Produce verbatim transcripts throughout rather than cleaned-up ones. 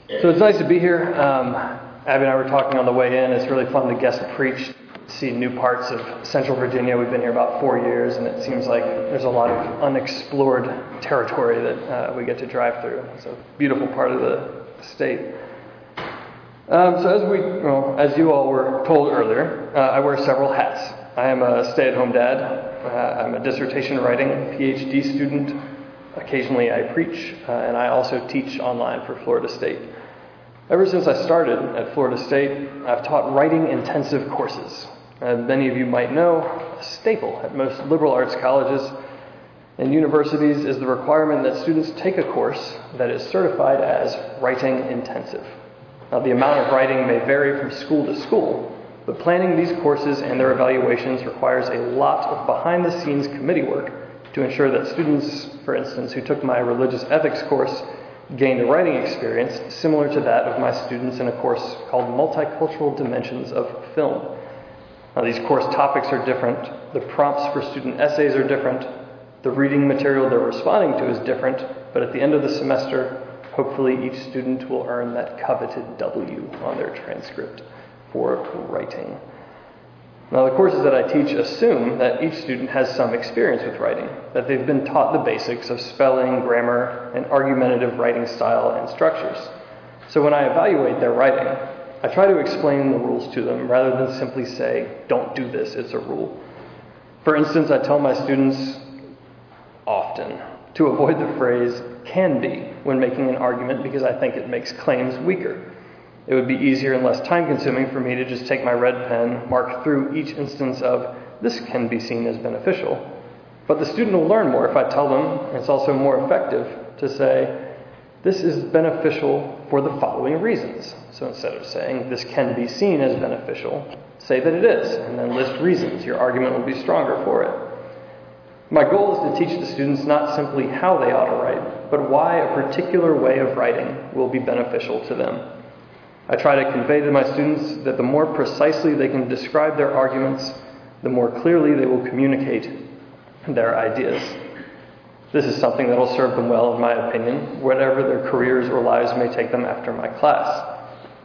So it's nice to be here. Um, Abby and I were talking on the way in. It's really fun to guest preach, see new parts of Central Virginia. We've been here about four years, and it seems like there's a lot of unexplored territory that uh, we get to drive through. It's a beautiful part of the state. Um, so as we, well, as you all were told earlier, uh, I wear several hats. I am a stay-at-home dad. Uh, I'm a dissertation writing P H D student. Occasionally I preach, uh, and I also teach online for Florida State. Ever since I started at Florida State, I've taught writing-intensive courses. As many of you might know, a staple at most liberal arts colleges and universities is the requirement that students take a course that is certified as writing-intensive. Now, the amount of writing may vary from school to school, but planning these courses and their evaluations requires a lot of behind-the-scenes committee work to ensure that students, for instance, who took my religious ethics course gained a writing experience similar to that of my students in a course called Multicultural Dimensions of Film. Now, these course topics are different, the prompts for student essays are different, the reading material they're responding to is different, but at the end of the semester, hopefully each student will earn that coveted W on their transcript for writing. Now, the courses that I teach assume that each student has some experience with writing, that they've been taught the basics of spelling, grammar, and argumentative writing style and structures. So when I evaluate their writing, I try to explain the rules to them rather than simply say, don't do this, it's a rule. For instance, I tell my students often to avoid the phrase can be when making an argument because I think it makes claims weaker. It would be easier and less time-consuming for me to just take my red pen, mark through each instance of this can be seen as beneficial. But the student will learn more if I tell them it's also more effective to say this is beneficial for the following reasons. So instead of saying this can be seen as beneficial, say that it is, and then list reasons. Your argument will be stronger for it. My goal is to teach the students not simply how they ought to write, but why a particular way of writing will be beneficial to them. I try to convey to my students that the more precisely they can describe their arguments, the more clearly they will communicate their ideas. This is something that will serve them well, in my opinion, whatever their careers or lives may take them after my class.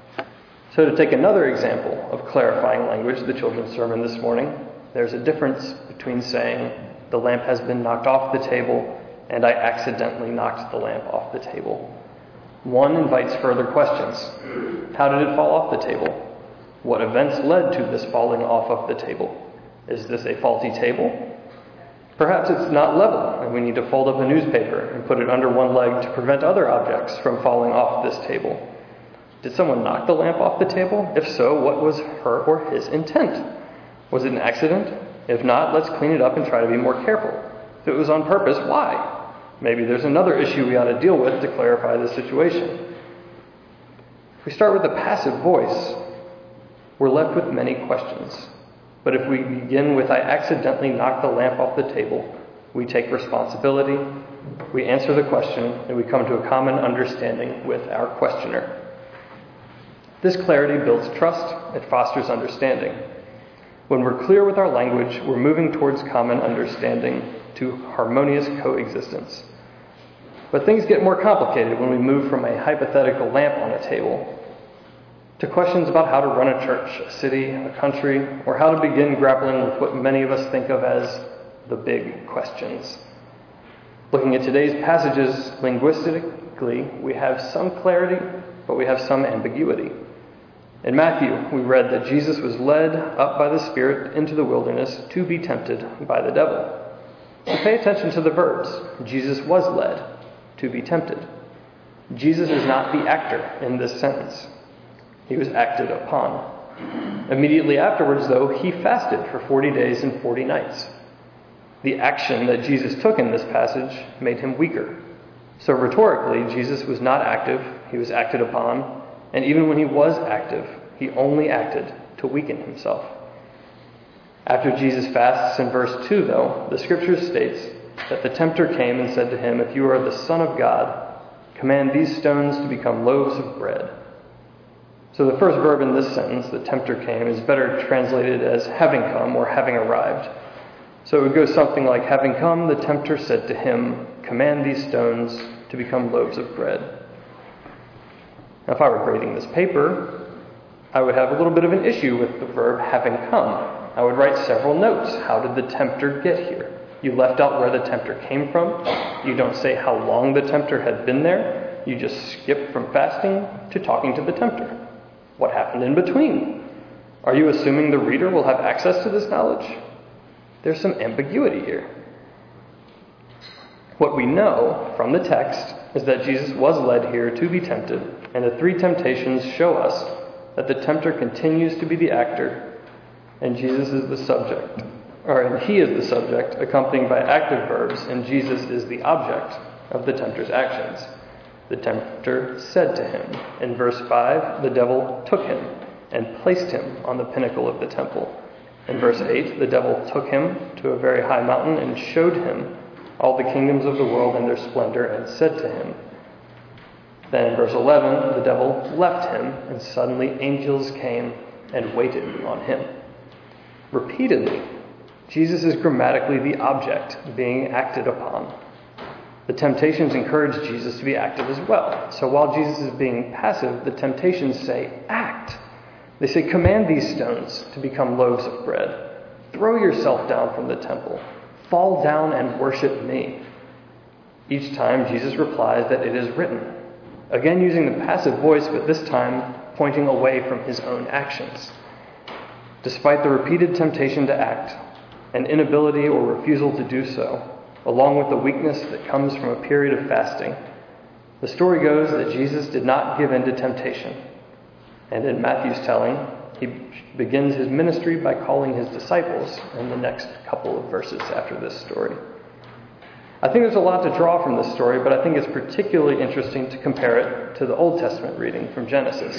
So to take another example of clarifying language, the children's sermon this morning, there's a difference between saying, the lamp has been knocked off the table, and I accidentally knocked the lamp off the table. One invites further questions. How did it fall off the table? What events led to this falling off of the table? Is this a faulty table? Perhaps it's not level, and we need to fold up a newspaper and put it under one leg to prevent other objects from falling off this table. Did someone knock the lamp off the table? If so, what was her or his intent? Was it an accident? If not, let's clean it up and try to be more careful. If it was on purpose, why? Maybe there's another issue we ought to deal with to clarify the situation. If we start with a passive voice, we're left with many questions. But if we begin with I accidentally knocked the lamp off the table, we take responsibility, we answer the question, and we come to a common understanding with our questioner. This clarity builds trust, it fosters understanding. When we're clear with our language, we're moving towards common understanding, to harmonious coexistence. But things get more complicated when we move from a hypothetical lamp on a table to questions about how to run a church, a city, a country, or how to begin grappling with what many of us think of as the big questions. Looking at today's passages linguistically, we have some clarity, but we have some ambiguity. In Matthew, we read that Jesus was led up by the Spirit into the wilderness to be tempted by the devil. So pay attention to the verbs. Jesus was led to be tempted. Jesus is not the actor in this sentence. He was acted upon. Immediately afterwards, though, he fasted for forty days and forty nights. The action that Jesus took in this passage made him weaker. So rhetorically, Jesus was not active, he was acted upon, and even when he was active, he only acted to weaken himself. After Jesus fasts in verse two, though, the scripture states that the tempter came and said to him, if you are the Son of God, command these stones to become loaves of bread. So the first verb in this sentence, the tempter came, is better translated as having come or having arrived. So it would go something like, having come, the tempter said to him, command these stones to become loaves of bread. Now, if I were grading this paper, I would have a little bit of an issue with the verb having come. I would write several notes. How did the tempter get here? You left out where the tempter came from. You don't say how long the tempter had been there. You just skip from fasting to talking to the tempter. What happened in between? Are you assuming the reader will have access to this knowledge? There's some ambiguity here. What we know from the text is that Jesus was led here to be tempted, and the three temptations show us that the tempter continues to be the actor, and Jesus is the subject. Or and he is the subject, accompanied by active verbs, and Jesus is the object of the tempter's actions. The tempter said to him. In verse five, the devil took him and placed him on the pinnacle of the temple. In verse eight, the devil took him to a very high mountain and showed him all the kingdoms of the world and their splendor, and said to him. Then in verse eleven, the devil left him, and suddenly angels came and waited on him. Repeatedly, Jesus is grammatically the object being acted upon. The temptations encourage Jesus to be active as well. So while Jesus is being passive, the temptations say, act. They say, command these stones to become loaves of bread. Throw yourself down from the temple. Fall down and worship me. Each time, Jesus replies that it is written. Again using the passive voice, but this time pointing away from his own actions. Despite the repeated temptation to act, an inability or refusal to do so, along with the weakness that comes from a period of fasting, the story goes that Jesus did not give in to temptation. And in Matthew's telling, he begins his ministry by calling his disciples in the next couple of verses after this story. I think there's a lot to draw from this story, but I think it's particularly interesting to compare it to the Old Testament reading from Genesis.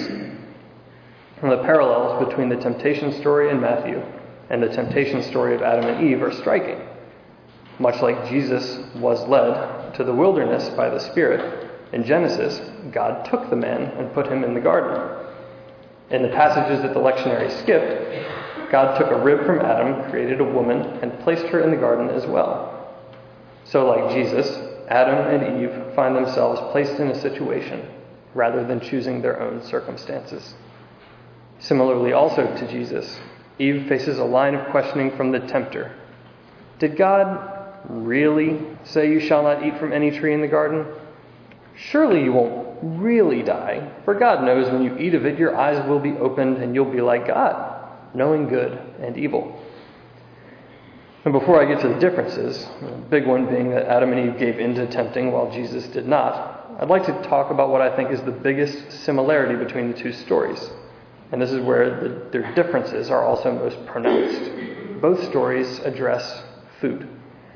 And the parallels between the temptation story in Matthew and the temptation story of Adam and Eve are striking. Much like Jesus was led to the wilderness by the Spirit, in Genesis, God took the man and put him in the garden. In the passages that the lectionary skipped, God took a rib from Adam, created a woman, and placed her in the garden as well. So like Jesus, Adam and Eve find themselves placed in a situation rather than choosing their own circumstances. Similarly also to Jesus, Eve faces a line of questioning from the tempter. Did God really say you shall not eat from any tree in the garden? Surely you won't really die, for God knows when you eat of it, your eyes will be opened and you'll be like God, knowing good and evil. And before I get to the differences, the big one being that Adam and Eve gave in to tempting while Jesus did not, I'd like to talk about what I think is the biggest similarity between the two stories. And this is where the, their differences are also most pronounced. Both stories address food.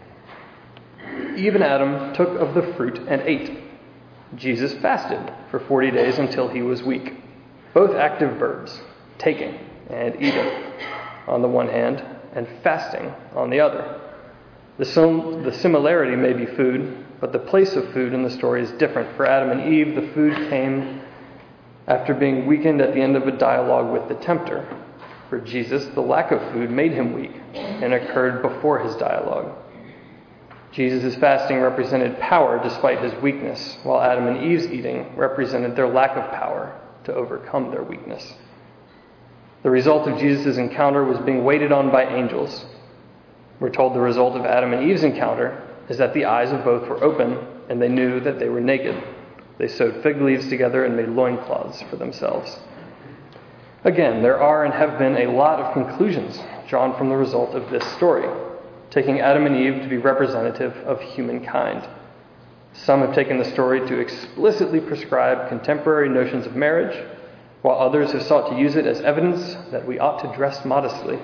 Eve and Adam took of the fruit and ate. Jesus fasted for forty days until he was weak. Both active verbs, taking and eating on the one hand, and fasting on the other. The, sim- the similarity may be food, but the place of food in the story is different. For Adam and Eve, the food came after being weakened at the end of a dialogue with the tempter. For Jesus, the lack of food made him weak and occurred before his dialogue. Jesus' fasting represented power despite his weakness, while Adam and Eve's eating represented their lack of power to overcome their weakness. The result of Jesus' encounter was being waited on by angels. We're told the result of Adam and Eve's encounter is that the eyes of both were open and they knew that they were naked. They sewed fig leaves together and made loincloths for themselves. Again, there are and have been a lot of conclusions drawn from the result of this story, taking Adam and Eve to be representative of humankind. Some have taken the story to explicitly prescribe contemporary notions of marriage, while others have sought to use it as evidence that we ought to dress modestly.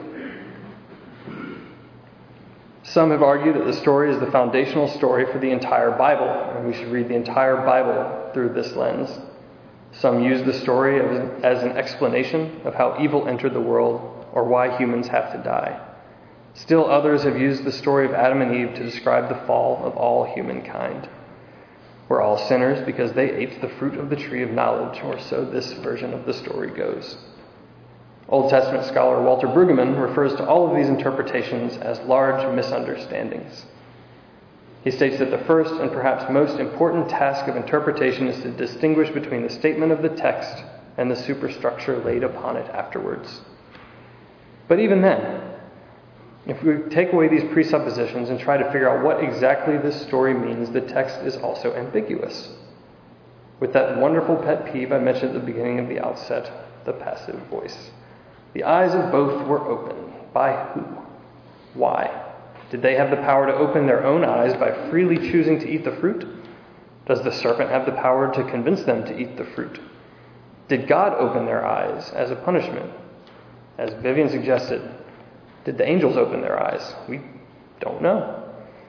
Some have argued that the story is the foundational story for the entire Bible, and we should read the entire Bible through this lens. Some use the story as an explanation of how evil entered the world or why humans have to die. Still others have used the story of Adam and Eve to describe the fall of all humankind. We're all sinners because they ate the fruit of the tree of knowledge, or so this version of the story goes. Old Testament scholar Walter Brueggemann refers to all of these interpretations as large misunderstandings. He states that the first and perhaps most important task of interpretation is to distinguish between the statement of the text and the superstructure laid upon it afterwards. But even then, if we take away these presuppositions and try to figure out what exactly this story means, the text is also ambiguous. With that wonderful pet peeve I mentioned at the beginning of the outset, the passive voice. The eyes of both were open. By who? Why? Did they have the power to open their own eyes by freely choosing to eat the fruit? Does the serpent have the power to convince them to eat the fruit? Did God open their eyes as a punishment? As Vivian suggested, did the angels open their eyes? We don't know.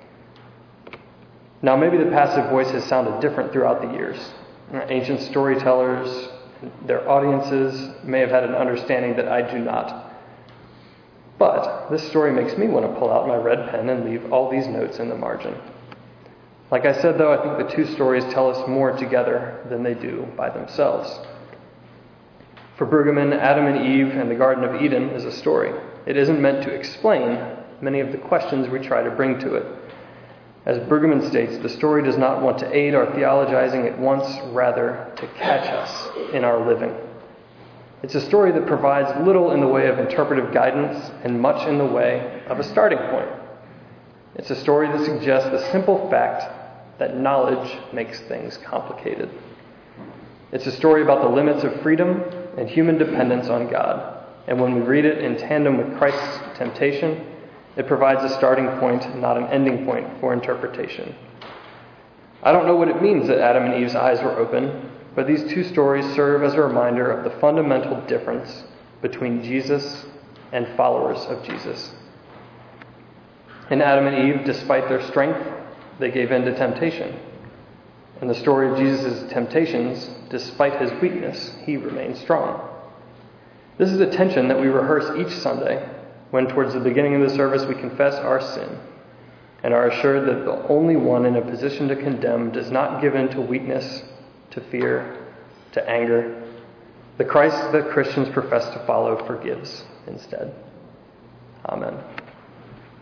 Now, maybe the passive voice has sounded different throughout the years. Ancient storytellers, their audiences may have had an understanding that I do not. But this story makes me want to pull out my red pen and leave all these notes in the margin. Like I said, though, I think the two stories tell us more together than they do by themselves. For Brueggemann, Adam and Eve and the Garden of Eden is a story. It isn't meant to explain many of the questions we try to bring to it. As Brueggemann states, the story does not want to aid our theologizing, it wants rather to catch us in our living. It's a story that provides little in the way of interpretive guidance and much in the way of a starting point. It's a story that suggests the simple fact that knowledge makes things complicated. It's a story about the limits of freedom and human dependence on God. And when we read it in tandem with Christ's temptation, it provides a starting point, not an ending point, for interpretation. I don't know what it means that Adam and Eve's eyes were open, but these two stories serve as a reminder of the fundamental difference between Jesus and followers of Jesus. In Adam and Eve, despite their strength, they gave in to temptation. In the story of Jesus' temptations, despite his weakness, he remained strong. This is a tension that we rehearse each Sunday when towards the beginning of the service we confess our sin and are assured that the only one in a position to condemn does not give in to weakness, to fear, to anger. The Christ that Christians profess to follow forgives instead. Amen.